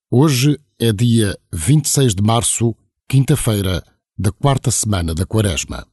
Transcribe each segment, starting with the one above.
Hoje é dia 26 de março, quinta-feira, da quarta semana da Quaresma.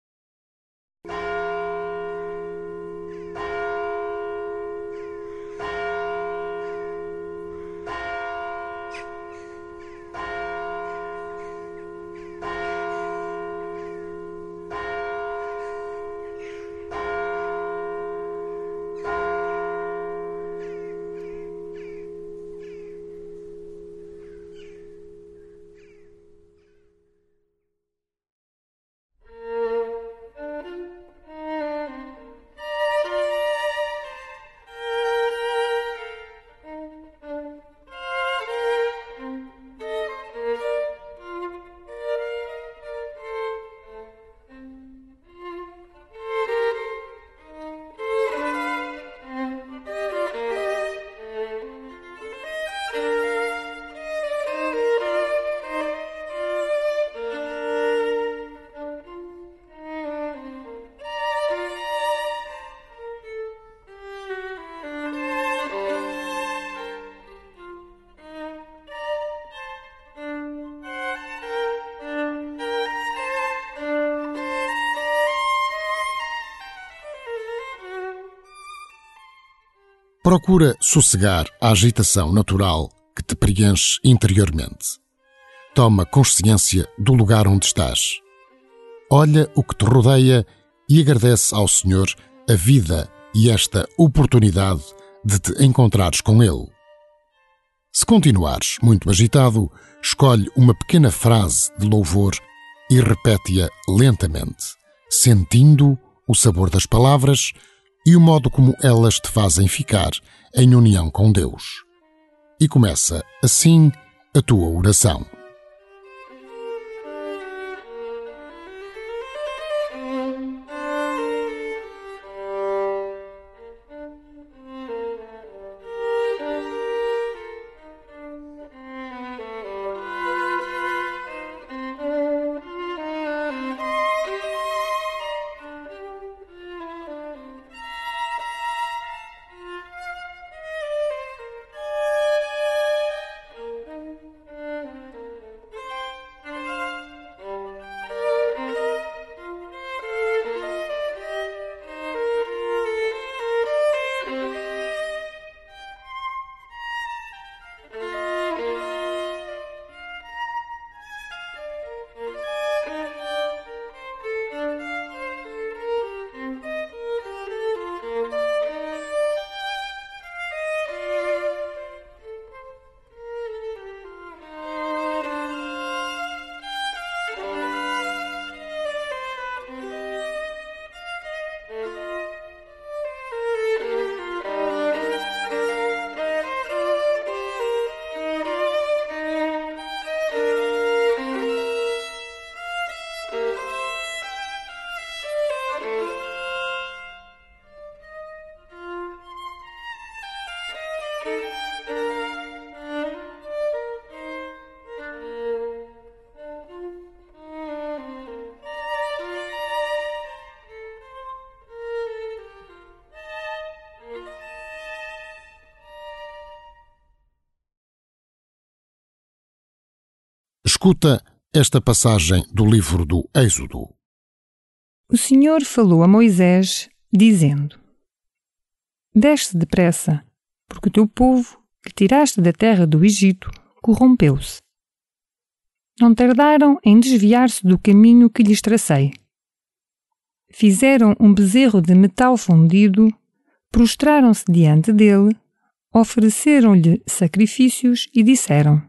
Procura sossegar a agitação natural que te preenche interiormente. Toma consciência do lugar onde estás. Olha o que te rodeia e agradece ao Senhor a vida e esta oportunidade de te encontrares com Ele. Se continuares muito agitado, escolhe uma pequena frase de louvor e repete-a lentamente, sentindo o sabor das palavras e o modo como elas te fazem ficar em união com Deus. E começa assim a tua oração. Escuta esta passagem do livro do Êxodo. O Senhor falou a Moisés, dizendo: Desce depressa, porque o teu povo, que tiraste da terra do Egito, corrompeu-se. Não tardaram em desviar-se do caminho que lhes tracei. Fizeram um bezerro de metal fundido, prostraram-se diante dele, ofereceram-lhe sacrifícios e disseram: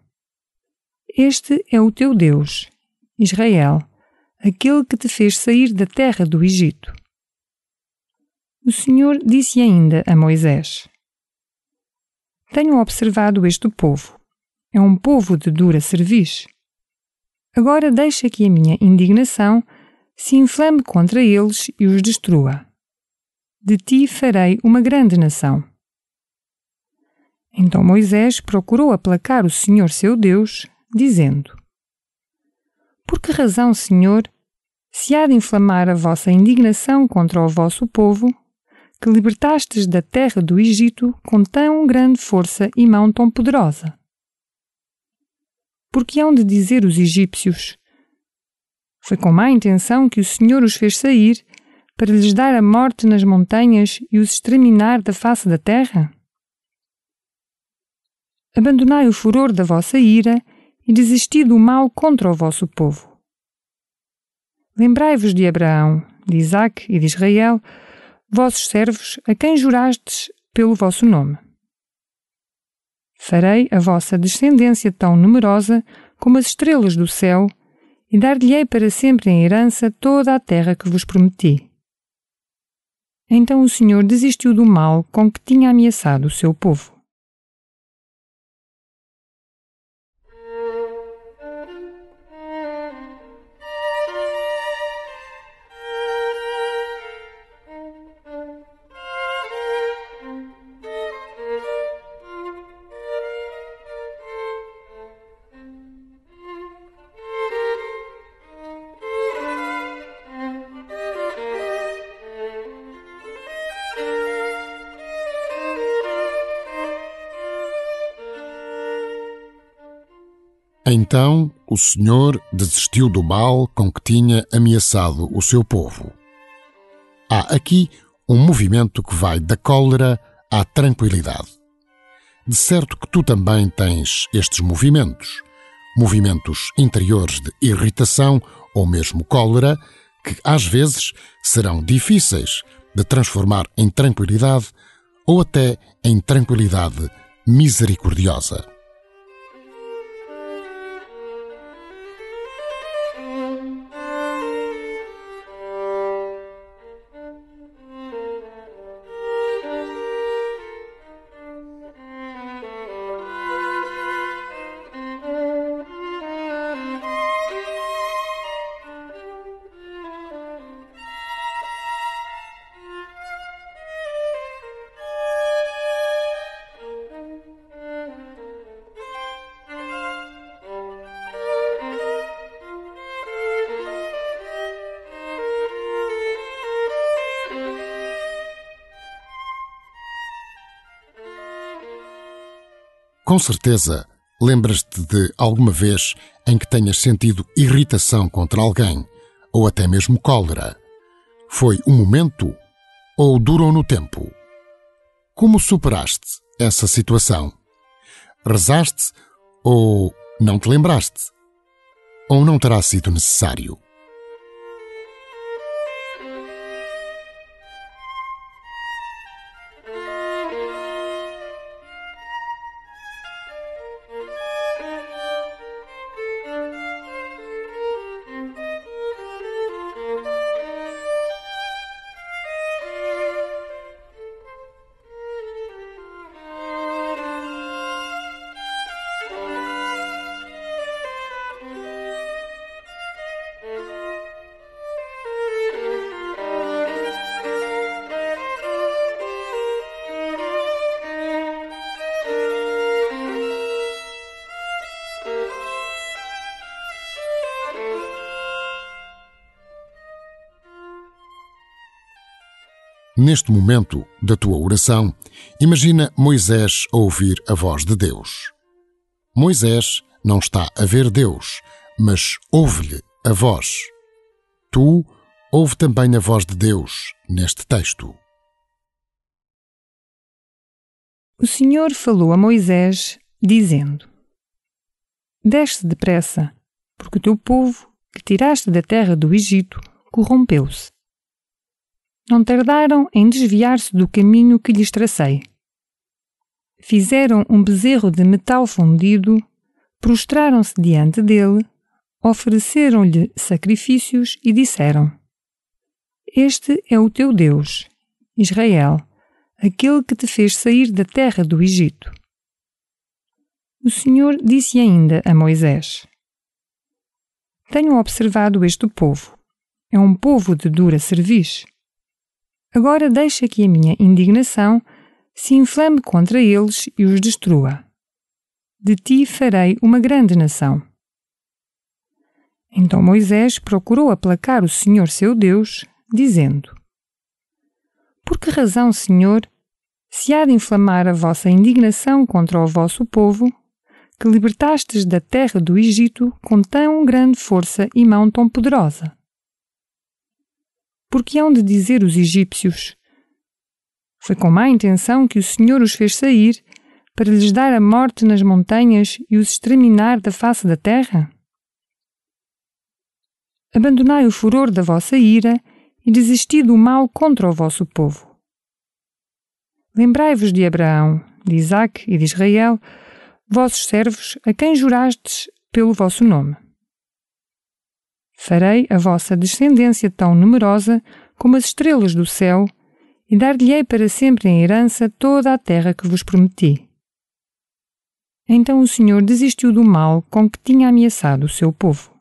Este é o teu Deus, Israel, aquele que te fez sair da terra do Egito. O Senhor disse ainda a Moisés: Tenho observado este povo. É um povo de dura cerviz. Agora deixa que a minha indignação se inflame contra eles e os destrua. De ti farei uma grande nação. Então Moisés procurou aplacar o Senhor seu Deus, dizendo: Por que razão, Senhor, se há de inflamar a vossa indignação contra o vosso povo, que libertastes da terra do Egito com tão grande força e mão tão poderosa? porque hão de dizer os egípcios: foi com má intenção que o Senhor os fez sair, para lhes dar a morte nas montanhas e os exterminar da face da terra? Abandonai o furor da vossa ira e desisti do mal contra o vosso povo. Lembrai-vos de Abraão, de Isaque e de Israel, vossos servos, a quem jurastes pelo vosso nome. Farei a vossa descendência tão numerosa como as estrelas do céu, e dar-lhe-ei para sempre em herança toda a terra que vos prometi. Então o Senhor desistiu do mal com que tinha ameaçado o seu povo. Então o Senhor desistiu do mal com que tinha ameaçado o seu povo. Há aqui um movimento que vai da cólera à tranquilidade. De certo que tu também tens estes movimentos interiores de irritação ou mesmo cólera, que às vezes serão difíceis de transformar em tranquilidade ou até em tranquilidade misericordiosa. Com certeza, lembras-te de alguma vez em que tenhas sentido irritação contra alguém, ou até mesmo cólera. Foi um momento ou durou no tempo? Como superaste essa situação? Rezaste ou não te lembraste? Ou não terá sido necessário? Neste momento da tua oração, imagina Moisés a ouvir a voz de Deus. Moisés não está a ver Deus, mas ouve-lhe a voz. Tu ouve também a voz de Deus neste texto. O Senhor falou a Moisés, dizendo: Desce depressa, porque o teu povo, que tiraste da terra do Egito, corrompeu-se. Não tardaram em desviar-se do caminho que lhes tracei. Fizeram um bezerro de metal fundido, prostraram-se diante dele, ofereceram-lhe sacrifícios e disseram: Este é o teu Deus, Israel, aquele que te fez sair da terra do Egito. O Senhor disse ainda a Moisés: Tenho observado este povo. É um povo de dura cerviz. Agora deixa que a minha indignação se inflame contra eles e os destrua. De ti farei uma grande nação. Então Moisés procurou aplacar o Senhor seu Deus, dizendo: Por que razão, Senhor, se há de inflamar a vossa indignação contra o vosso povo, que libertastes da terra do Egito com tão grande força e mão tão poderosa? Porque hão de dizer os egípcios: foi com má intenção que o Senhor os fez sair, para lhes dar a morte nas montanhas e os exterminar da face da terra? Abandonai o furor da vossa ira e desisti do mal contra o vosso povo. Lembrai-vos de Abraão, de Isaque e de Israel, vossos servos, a quem jurastes pelo vosso nome. Farei a vossa descendência tão numerosa como as estrelas do céu, e dar-lhe-ei para sempre em herança toda a terra que vos prometi. Então o Senhor desistiu do mal com que tinha ameaçado o seu povo.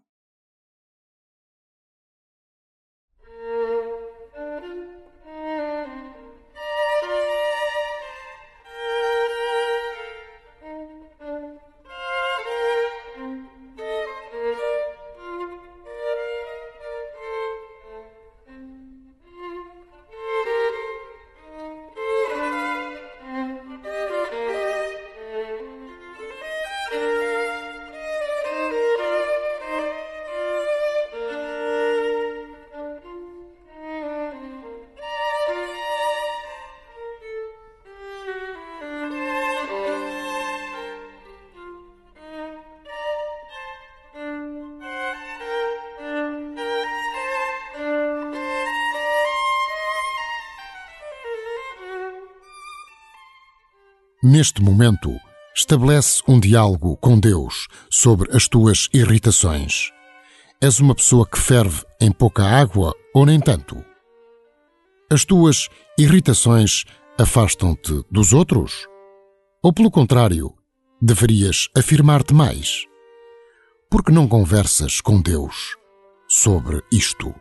Neste momento, estabelece um diálogo com Deus sobre as tuas irritações. És uma pessoa que ferve em pouca água ou nem tanto? As tuas irritações afastam-te dos outros? Ou, pelo contrário, deverias afirmar-te mais? Por que não conversas com Deus sobre isto?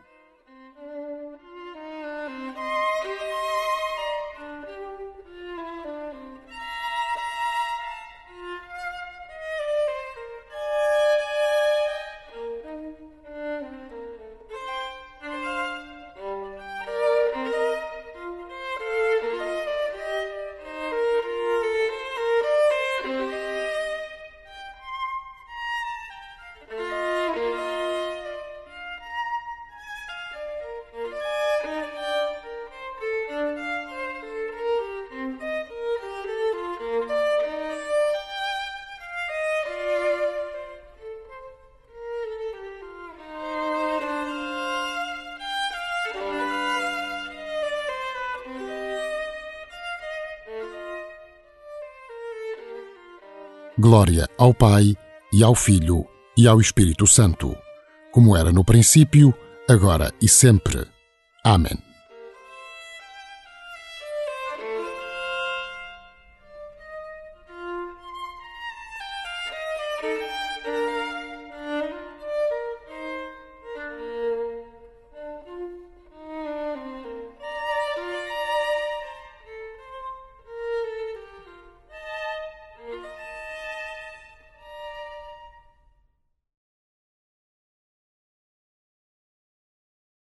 Glória ao Pai, e ao Filho, e ao Espírito Santo, como era no princípio, agora e sempre. Amém.